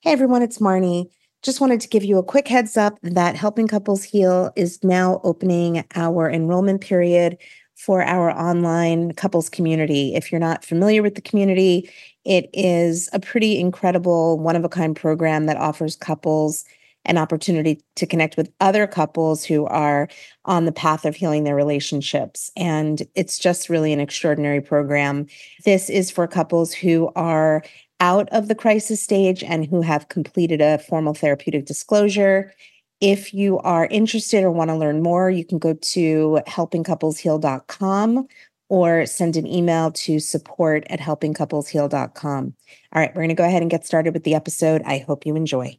Hey everyone, it's Marnie. Just wanted to give you a quick heads up that Helping Couples Heal is now opening our enrollment period for our online couples community. If you're not familiar with the community, it is a pretty incredible, one-of-a-kind program that offers couples an opportunity to connect with other couples who are on the path of healing their relationships. And it's just really an extraordinary program. This is for couples who are out of the crisis stage and who have completed a formal therapeutic disclosure. If you are interested or want to learn more, you can go to helpingcouplesheal.com or send an email to support@helpingcouplesheal.com. All right, we're going to go ahead and get started with the episode. I hope you enjoy.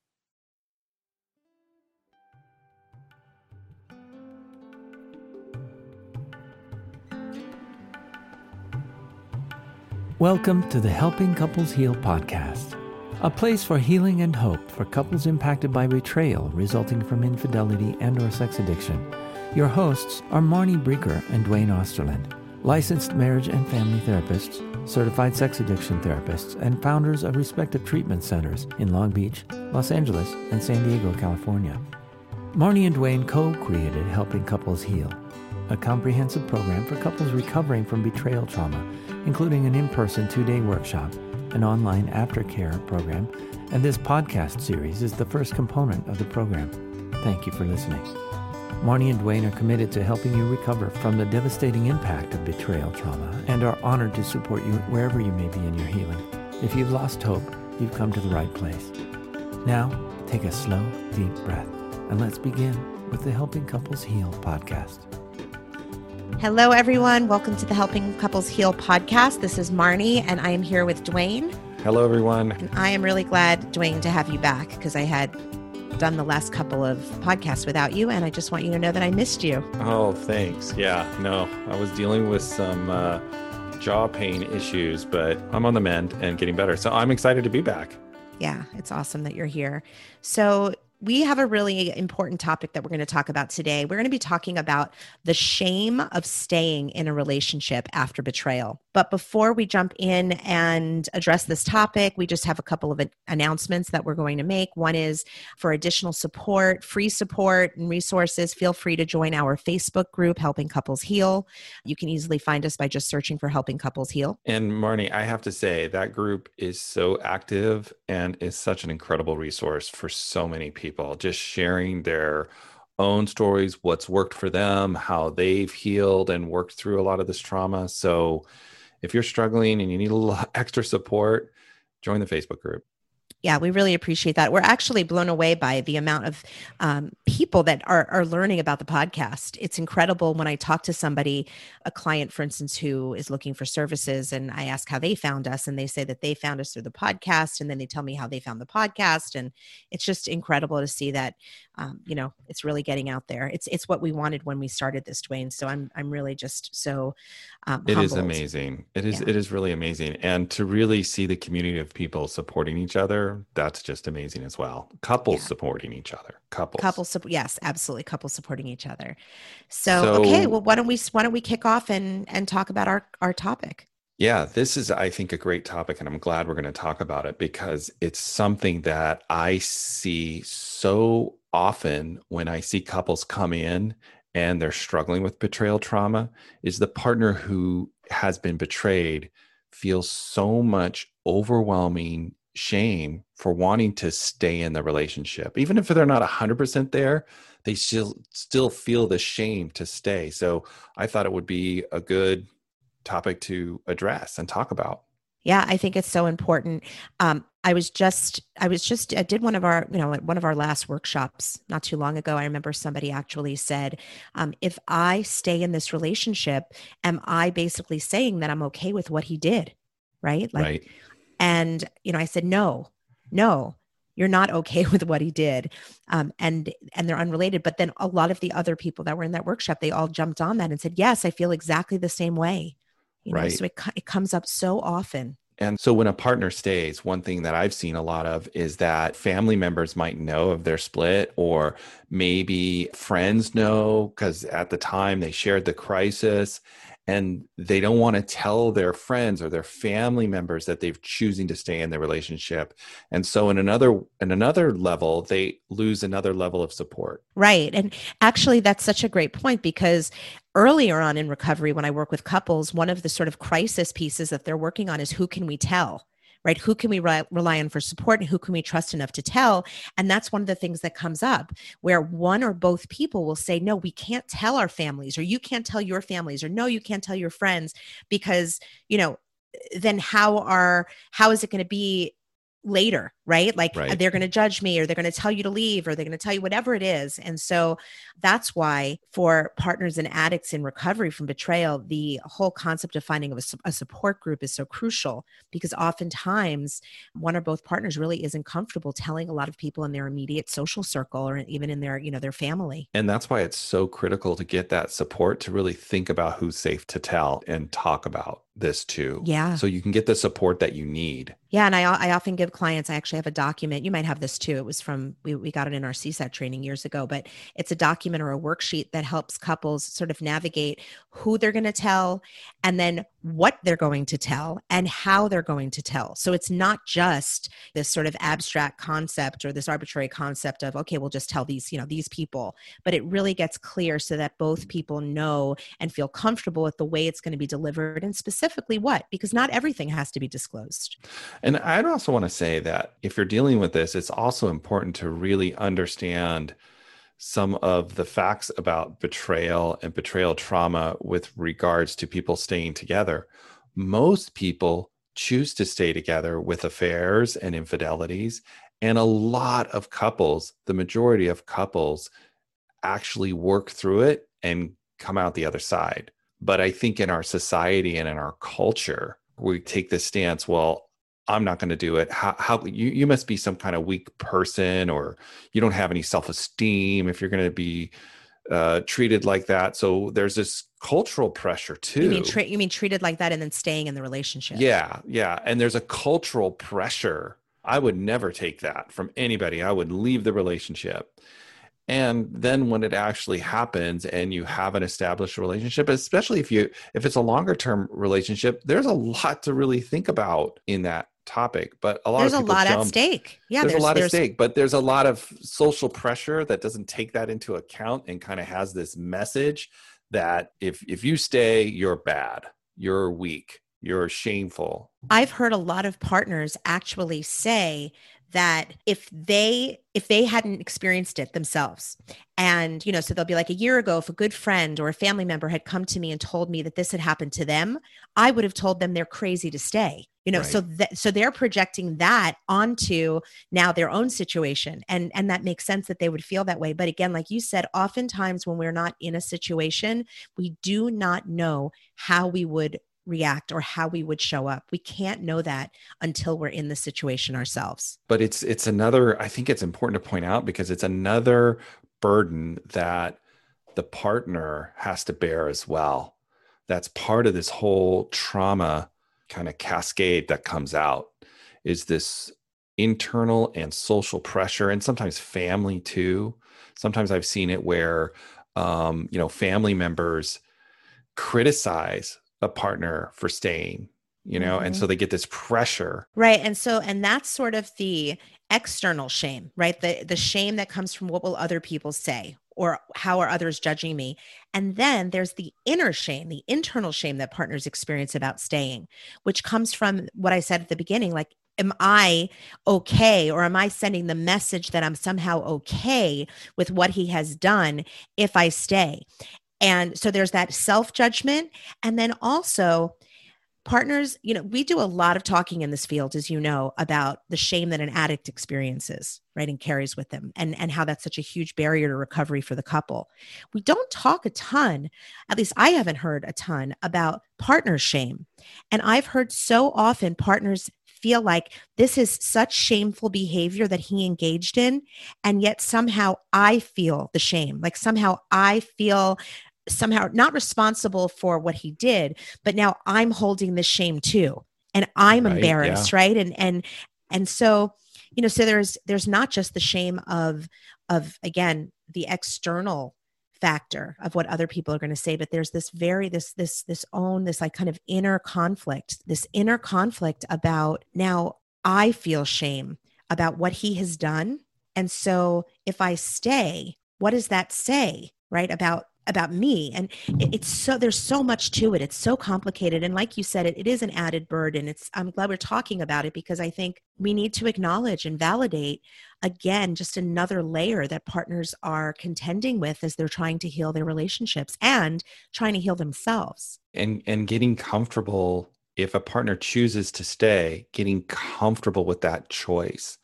Welcome to the Helping Couples Heal podcast, a place for healing and hope for couples impacted by betrayal resulting from infidelity and/or sex addiction. Your hosts are Marnie Breeker and Dwayne Osterland, licensed marriage and family therapists, certified sex addiction therapists, and founders of respective treatment centers in Long Beach, Los Angeles, and San Diego, California. Marnie and Dwayne co-created Helping Couples Heal, a comprehensive program for couples recovering from betrayal trauma, including an in-person 2-day workshop, an online aftercare program, and this podcast series is the first component of the program. Thank you for listening. Marnie and Dwayne are committed to helping you recover from the devastating impact of betrayal trauma and are honored to support you wherever you may be in your healing. If you've lost hope, you've come to the right place. Now, take a slow, deep breath, and let's begin with the Helping Couples Heal podcast. Hello, everyone. Welcome to the Helping Couples Heal podcast. This is Marnie, and I am here with Dwayne. Hello, everyone. And I am really glad, Dwayne, to have you back because I had done the last couple of podcasts without you, and I just want you to know that I missed you. Oh, thanks. Yeah, no, I was dealing with some jaw pain issues, but I'm on the mend and getting better. So I'm excited to be back. Yeah, it's awesome that you're here. So we have a really important topic that we're going to talk about today. We're going to be talking about the shame of staying in a relationship after betrayal. But before we jump in and address this topic, we just have a couple of announcements that we're going to make. One is for additional support, free support and resources, feel free to join our Facebook group, Helping Couples Heal. You can easily find us by just searching for Helping Couples Heal. And Marnie, I have to say that group is so active and is such an incredible resource for so many people, just sharing their own stories, what's worked for them, how they've healed and worked through a lot of this trauma. So if you're struggling and you need a little extra support, join the Facebook group. Yeah, we really appreciate that. We're actually blown away by the amount of people that are learning about the podcast. It's incredible when I talk to somebody, a client, for instance, who is looking for services, and I ask how they found us, and they say that they found us through the podcast, and then they tell me how they found the podcast, and it's just incredible to see that, it's really getting out there. It's what we wanted when we started this, Dwayne. So I'm really just so humbled. It is amazing. It is really amazing, and to really see the community of people supporting each other. That's just amazing as well. Couples supporting each other. Yes, absolutely. Couples supporting each other. So okay. Well, why don't we kick off and talk about our topic? Yeah, this is, I think, a great topic, and I'm glad we're going to talk about it because it's something that I see so often when I see couples come in and they're struggling with betrayal trauma, is the partner who has been betrayed feels so much overwhelming shame for wanting to stay in the relationship. Even if they're not 100% there, they still feel the shame to stay. So I thought it would be a good topic to address and talk about. Yeah, I think it's so important. I did one of our last workshops not too long ago. I remember somebody actually said, if I stay in this relationship, am I basically saying that I'm okay with what he did? Right. Right. And, I said, no, you're not okay with what he did. And they're unrelated. But then a lot of the other people that were in that workshop, they all jumped on that and said, yes, I feel exactly the same way. Right. So it comes up so often. And so when a partner stays, one thing that I've seen a lot of is that family members might know of their split, or maybe friends know because at the time they shared the crisis. and they don't want to tell their friends or their family members that they're choosing to stay in the relationship. And so in another level, they lose another level of support. Right. And actually, that's such a great point, because earlier on in recovery, when I work with couples, one of the sort of crisis pieces that they're working on is, who can we tell? Right? Who can we rely on for support, and who can we trust enough to tell? And that's one of the things that comes up, where one or both people will say, no, we can't tell our families, or you can't tell your families, or no, you can't tell your friends, because, then how is it going to be later, right? Like, Right. they're going to judge me, or they're going to tell you to leave, or they're going to tell you whatever it is. And so that's why for partners and addicts in recovery from betrayal, the whole concept of finding a support group is so crucial, because oftentimes one or both partners really isn't comfortable telling a lot of people in their immediate social circle, or even in their, their family. And that's why it's so critical to get that support, to really think about who's safe to tell and talk about this too. Yeah. So you can get the support that you need. Yeah. And I often give clients, I actually have a document. You might have this too. It was from, we got it in our CSAT training years ago, but it's a document or a worksheet that helps couples sort of navigate who they're going to tell, and then what they're going to tell, and how they're going to tell. So it's not just this sort of abstract concept or this arbitrary concept of, okay, we'll just tell these, these people, but it really gets clear so that both people know and feel comfortable with the way it's going to be delivered, and specifically what, because not everything has to be disclosed. And I'd also want to say that if you're dealing with this, it's also important to really understand some of the facts about betrayal and betrayal trauma with regards to people staying together. Most people choose to stay together with affairs and infidelities. And a lot of couples, the majority of couples, actually work through it and come out the other side. But I think in our society and in our culture, we take this stance, well, I'm not going to do it. How you must be some kind of weak person, or you don't have any self-esteem if you're going to be treated like that. So there's this cultural pressure too. You mean treated like that and then staying in the relationship? Yeah. And there's a cultural pressure. I would never take that from anybody. I would leave the relationship. And then when it actually happens and you have an established relationship, especially if it's a longer term relationship, there's a lot to really think about in that topic. But there's a lot at stake. Yeah, there's a lot at stake, but there's a lot of social pressure that doesn't take that into account, and kind of has this message that if you stay, you're bad, you're weak, you're shameful. I've heard a lot of partners actually say that if they hadn't experienced it themselves, and, so they'll be like, a year ago, if a good friend or a family member had come to me and told me that this had happened to them, I would have told them they're crazy to stay, Right. So they're projecting that onto now their own situation. And that makes sense that they would feel that way. But again, like you said, oftentimes when we're not in a situation, we do not know how we would react or how we would show up. We can't know that until we're in the situation ourselves. But it's another, I think it's important to point out, because it's another burden that the partner has to bear as well. That's part of this whole trauma kind of cascade that comes out, is this internal and social pressure, and sometimes family too. Sometimes I've seen it where, family members criticize a partner for staying, and so they get this pressure. Right. And that's sort of the external shame, right? The shame that comes from what will other people say, or how are others judging me? And then there's the inner shame, the internal shame that partners experience about staying, which comes from what I said at the beginning, like, am I okay? Or am I sending the message that I'm somehow okay with what he has done if I stay? And so there's that self-judgment. And then also partners, we do a lot of talking in this field, as you know, about the shame that an addict experiences, right, and carries with them, and how that's such a huge barrier to recovery for the couple. We don't talk a ton, at least I haven't heard a ton, about partner shame. And I've heard so often partners feel like this is such shameful behavior that he engaged in, and yet somehow I feel the shame, like somehow I feel somehow not responsible for what he did, but now I'm holding this shame too. And I'm embarrassed. Yeah. Right. And so, so there's not just the shame of again, the external factor of what other people are going to say, but there's this like kind of inner conflict, about, now I feel shame about what he has done. And so if I stay, what does that say, right? About me. And it's so, there's so much to it. It's so complicated. And like you said, it is an added burden. I'm glad we're talking about it, because I think we need to acknowledge and validate, again, just another layer that partners are contending with as they're trying to heal their relationships and trying to heal themselves. And getting comfortable, if a partner chooses to stay, getting comfortable with that choice.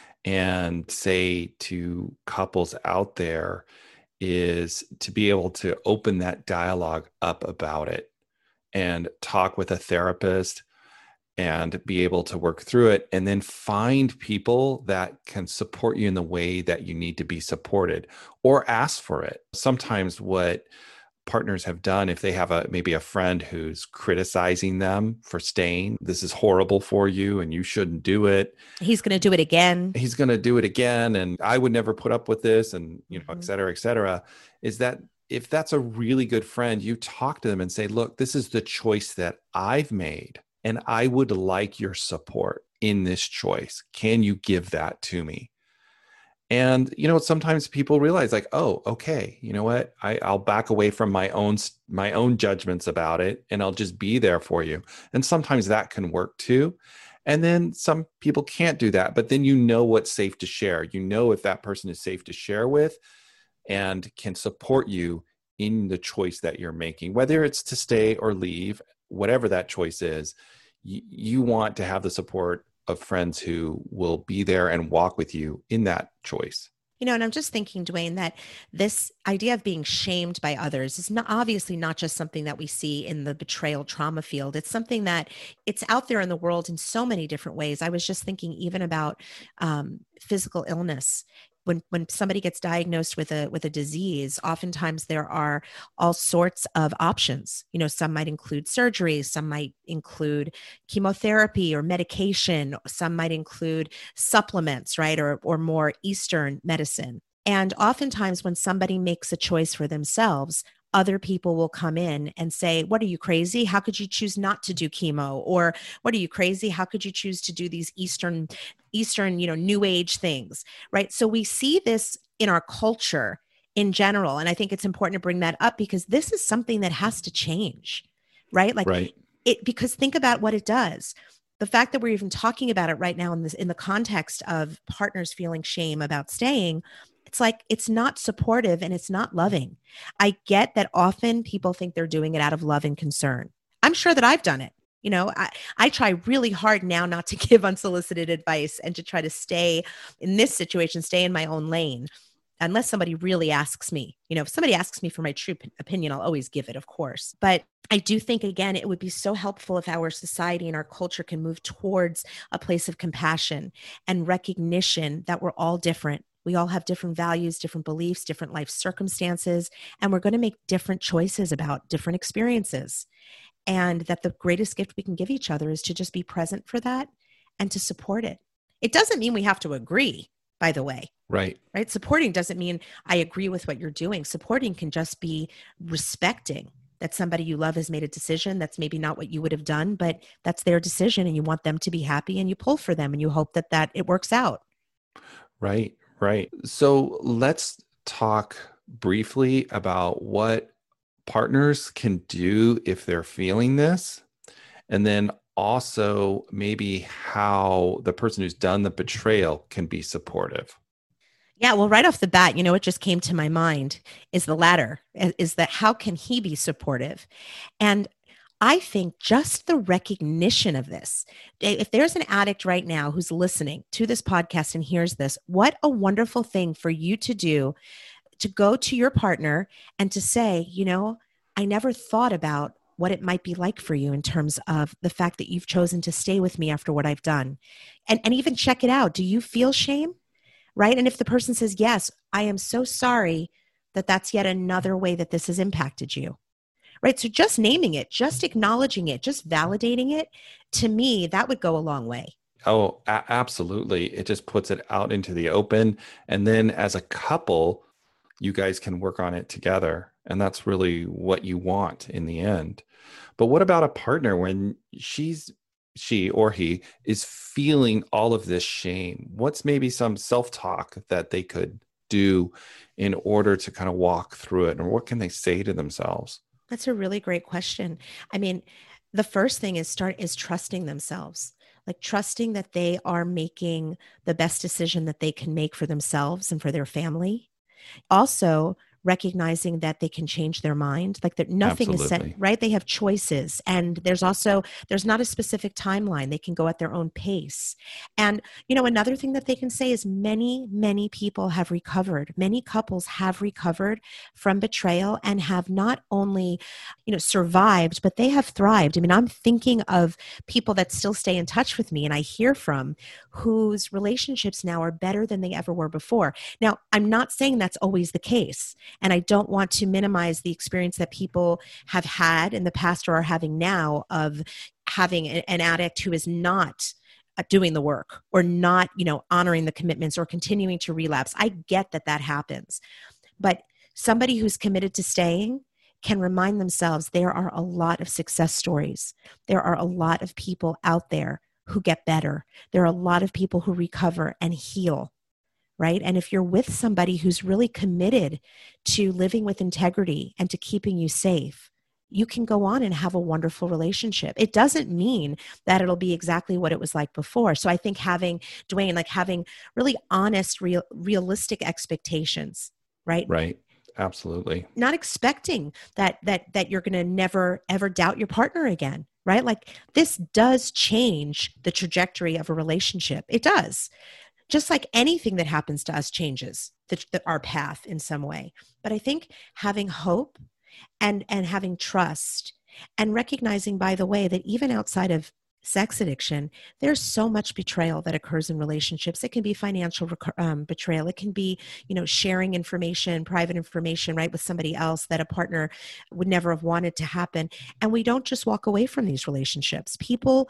And say to couples out there, is to be able to open that dialogue up about it and talk with a therapist and be able to work through it, and then find people that can support you in the way that you need to be supported, or ask for it. Sometimes what partners have done, if they have maybe a friend who's criticizing them for staying, this is horrible for you and you shouldn't do it. He's going to do it again. And I would never put up with this, and, et cetera, is that if that's a really good friend, you talk to them and say, look, this is the choice that I've made, and I would like your support in this choice. Can you give that to me? And, sometimes people realize, like, oh, okay, you know what? I'll back away from my own judgments about it, and I'll just be there for you. And sometimes that can work too. And then some people can't do that, but then what's safe to share. If that person is safe to share with and can support you in the choice that you're making, whether it's to stay or leave, whatever that choice is, you want to have the support of friends who will be there and walk with you in that choice. And I'm just thinking, Dwayne, that this idea of being shamed by others is obviously not just something that we see in the betrayal trauma field. It's something that it's out there in the world in so many different ways. I was just thinking even about physical illness. When somebody gets diagnosed with a disease, oftentimes there are all sorts of options. Some might include surgery, some might include chemotherapy or medication, some might include supplements, right? Or more Eastern medicine. And oftentimes when somebody makes a choice for themselves, other people will come in and say, what are you, crazy? How could you choose not to do chemo? Or what are you, crazy? How could you choose to do these Eastern, new age things, right? So we see this in our culture in general. And I think it's important to bring that up, because this is something that has to change, right? Because think about what it does. The fact that we're even talking about it right now in the context of partners feeling shame about staying, it's like, it's not supportive and it's not loving. I get that often people think they're doing it out of love and concern. I'm sure that I've done it. I try really hard now not to give unsolicited advice and to try to stay in this situation, stay in my own lane, unless somebody really asks me. If somebody asks me for my true opinion, I'll always give it, of course. But I do think, again, it would be so helpful if our society and our culture can move towards a place of compassion and recognition that we're all different. We all have different values, different beliefs, different life circumstances, and we're going to make different choices about different experiences. And that the greatest gift we can give each other is to just be present for that and to support it. It doesn't mean we have to agree, by the way. Right. Supporting doesn't mean I agree with what you're doing. Supporting can just be respecting that somebody you love has made a decision that's maybe not what you would have done, but that's their decision and you want them to be happy and you pull for them and you hope that it works out. Right. So let's talk briefly about what partners can do if they're feeling this, and then also maybe how the person who's done the betrayal can be supportive. Yeah, well, right off the bat, what just came to my mind is the latter, is that how can he be supportive? And I think just the recognition of this, if there's an addict right now who's listening to this podcast and hears this, what a wonderful thing for you to do, to go to your partner and to say, I never thought about what it might be like for you in terms of the fact that you've chosen to stay with me after what I've done. And even check it out. Do you feel shame? Right? And if the person says, yes, I am so sorry that that's yet another way that this has impacted you. Right? So just naming it, just acknowledging it, just validating it, to me, that would go a long way. Oh, absolutely. It just puts it out into the open. And then as a couple, you guys can work on it together. And that's really what you want in the end. But what about a partner when she or he is feeling all of this shame? What's maybe some self-talk that they could do in order to kind of walk through it? Or what can they say to themselves? That's a really great question. I mean, the first thing is trusting themselves, like trusting that they are making the best decision that they can make for themselves and for their family. Also, recognizing that they can change their mind, like that nothing is set, Absolutely. right? They have choices. And there's not a specific timeline. They can go at their own pace. And, another thing that they can say is many people have recovered. Many couples have recovered from betrayal and have not only, survived, but they have thrived. I mean, I'm thinking of people that still stay in touch with me and I hear from whose relationships now are better than they ever were before. Now, I'm not saying that's always the case. And I don't want to minimize the experience that people have had in the past or are having now of having an addict who is not doing the work or not, honoring the commitments or continuing to relapse. I get that happens. But somebody who's committed to staying can remind themselves there are a lot of success stories. There are a lot of people out there who get better. There are a lot of people who recover and heal. Right? And if you're with somebody who's really committed to living with integrity and to keeping you safe, you can go on and have a wonderful relationship. It doesn't mean that it'll be exactly what it was like before. So I think having really honest, realistic expectations, right? Right. Absolutely. Not expecting that you're going to never ever doubt your partner again, right? Like this does change the trajectory of a relationship. It does. Just like anything that happens to us changes our path in some way. But I think having hope and having trust and recognizing, by the way, that even outside of sex addiction, there's so much betrayal that occurs in relationships. It can be financial betrayal. It can be, sharing information, private information, right, with somebody else that a partner would never have wanted to happen. And we don't just walk away from these relationships. People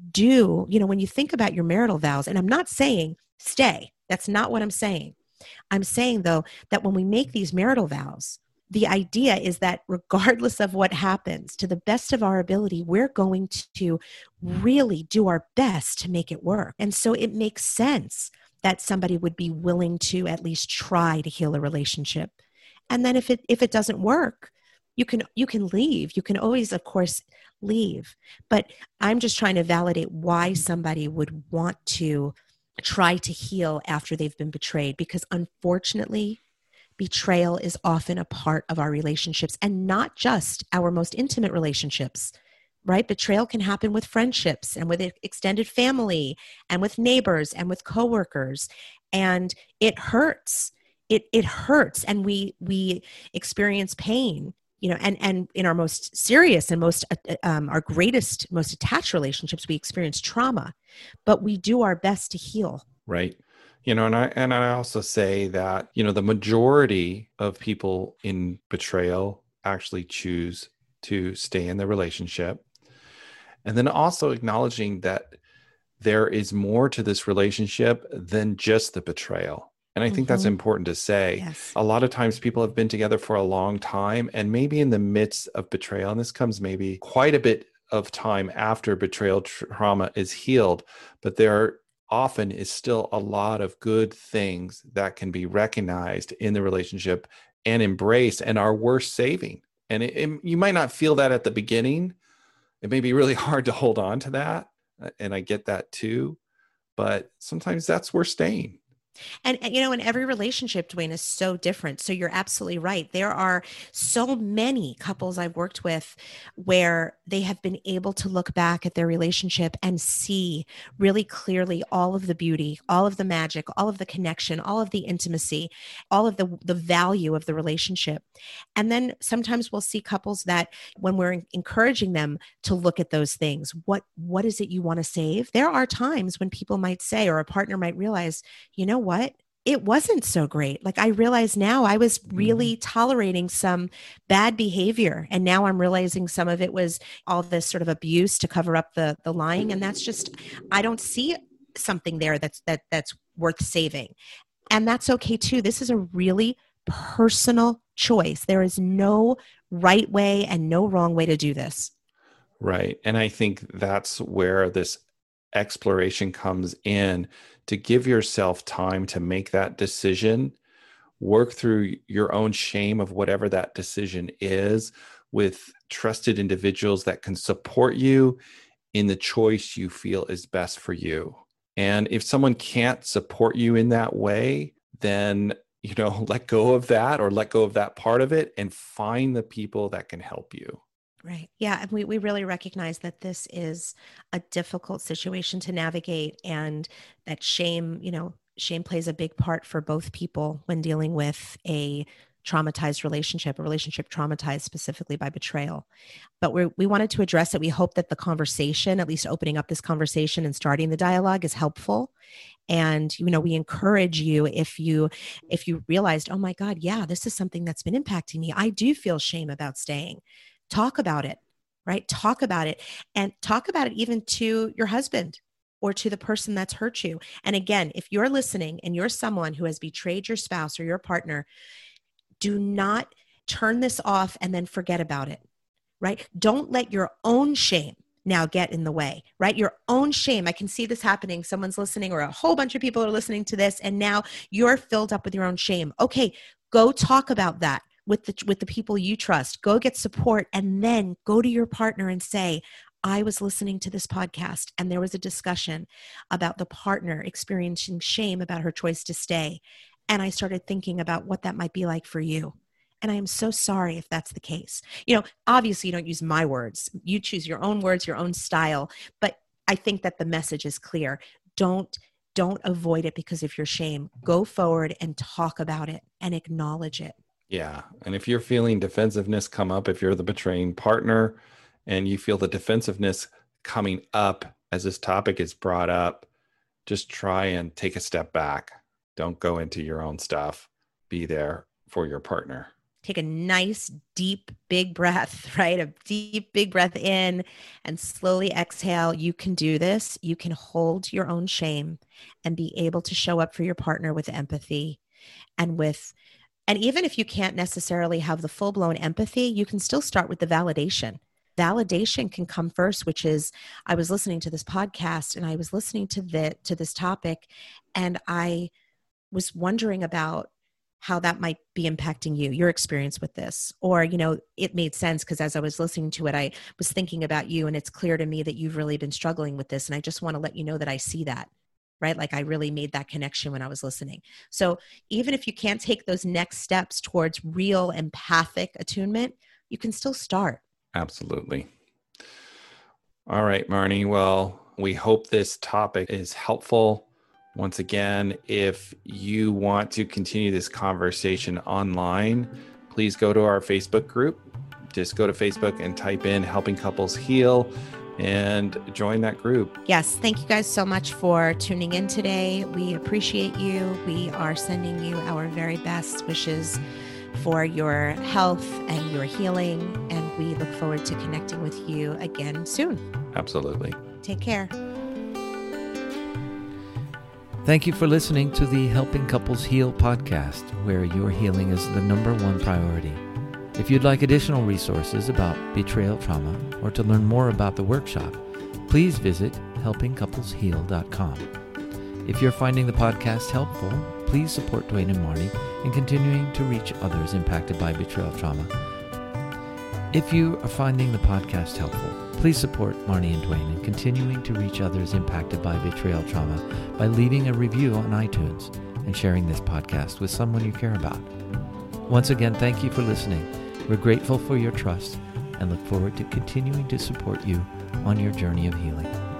do, when you think about your marital vows, and I'm not saying stay. That's not what I'm saying. I'm saying, though, that when we make these marital vows, the idea is that regardless of what happens, to the best of our ability, we're going to really do our best to make it work. And so it makes sense that somebody would be willing to at least try to heal a relationship. And then if it doesn't work, you can leave. You can always, of course, leave. But I'm just trying to validate why somebody would want to try to heal after they've been betrayed, because unfortunately, betrayal is often a part of our relationships, and not just our most intimate relationships, right? Betrayal can happen with friendships and with extended family and with neighbors and with coworkers. And it hurts. It hurts. And we experience pain, and in our most serious and most, our greatest, most attached relationships, we experience trauma, but we do our best to heal. Right. And I also say that, the majority of people in betrayal actually choose to stay in the relationship. And then also acknowledging that there is more to this relationship than just the betrayal. And I think that's important to say. Yes. A lot of times people have been together for a long time, and maybe in the midst of betrayal, and this comes maybe quite a bit of time after betrayal trauma is healed, but there often is still a lot of good things that can be recognized in the relationship and embraced and are worth saving. And you might not feel that at the beginning. It may be really hard to hold on to that. And I get that too. But sometimes that's worth staying. And in every relationship, Dwayne, is so different. So you're absolutely right. There are so many couples I've worked with where they have been able to look back at their relationship and see really clearly all of the beauty, all of the magic, all of the connection, all of the intimacy, all of the value of the relationship. And then sometimes we'll see couples that when we're encouraging them to look at those things, what is it you want to save? There are times when people might say, or a partner might realize, you know what? It wasn't so great. Like I realize now I was really tolerating some bad behavior. And now I'm realizing some of it was all this sort of abuse to cover up the lying. And that's just, I don't see something there that's worth saving. And that's okay too. This is a really personal choice. There is no right way and no wrong way to do this. Right. And I think that's where this exploration comes in, to give yourself time to make that decision, work through your own shame of whatever that decision is with trusted individuals that can support you in the choice you feel is best for you. And if someone can't support you in that way, then, let go of that, or let go of that part of it, and find the people that can help you. Right. Yeah. And we really recognize that this is a difficult situation to navigate, and that shame plays a big part for both people when dealing with a traumatized relationship, a relationship traumatized specifically by betrayal. But we wanted to address it. We hope that the conversation, at least opening up this conversation and starting the dialogue, is helpful. And, we encourage you, if you realized, oh my God, yeah, this is something that's been impacting me. I do feel shame about staying. Talk about it, right? Talk about it, and talk about it even to your husband or to the person that's hurt you. And again, if you're listening and you're someone who has betrayed your spouse or your partner, do not turn this off and then forget about it, right? Don't let your own shame now get in the way, right? Your own shame. I can see this happening. Someone's listening, or a whole bunch of people are listening to this, and now you're filled up with your own shame. Okay, go talk about that with the people you trust. Go get support, and then go to your partner and say, I was listening to this podcast and there was a discussion about the partner experiencing shame about her choice to stay. And I started thinking about what that might be like for you. And I am so sorry if that's the case. Obviously you don't use my words. You choose your own words, your own style. But I think that the message is clear. Don't avoid it because of your shame. Go forward and talk about it and acknowledge it. Yeah. And if you're feeling defensiveness come up, if you're the betraying partner and you feel the defensiveness coming up as this topic is brought up, just try and take a step back. Don't go into your own stuff. Be there for your partner. Take a nice, deep, big breath, right? A deep, big breath in and slowly exhale. You can do this. You can hold your own shame and be able to show up for your partner with empathy and even if you can't necessarily have the full-blown empathy, you can still start with the validation. Validation can come first, which is, I was listening to this podcast and I was listening to this topic, and I was wondering about how that might be impacting you, your experience with this. Or, it made sense because as I was listening to it, I was thinking about you, and it's clear to me that you've really been struggling with this. And I just want to let you know that I see that. Right? Like I really made that connection when I was listening. So even if you can't take those next steps towards real empathic attunement, you can still start. Absolutely. All right, Marnie. Well, we hope this topic is helpful. Once again, if you want to continue this conversation online, please go to our Facebook group. Just go to Facebook and type in Helping Couples Heal and join that group. Yes. Thank you guys so much for tuning in today. We appreciate you. We are sending you our very best wishes for your health and your healing. And we look forward to connecting with you again soon. Absolutely. Take care. Thank you for listening to the Helping Couples Heal podcast, where your healing is the #1 priority. If you'd like additional resources about betrayal trauma or to learn more about the workshop, please visit helpingcouplesheal.com. If you're finding the podcast helpful, please support Dwayne and Marnie in continuing to reach others impacted by betrayal trauma. If you are finding the podcast helpful, please support Marnie and Dwayne in continuing to reach others impacted by betrayal trauma by leaving a review on iTunes and sharing this podcast with someone you care about. Once again, thank you for listening. We're grateful for your trust and look forward to continuing to support you on your journey of healing.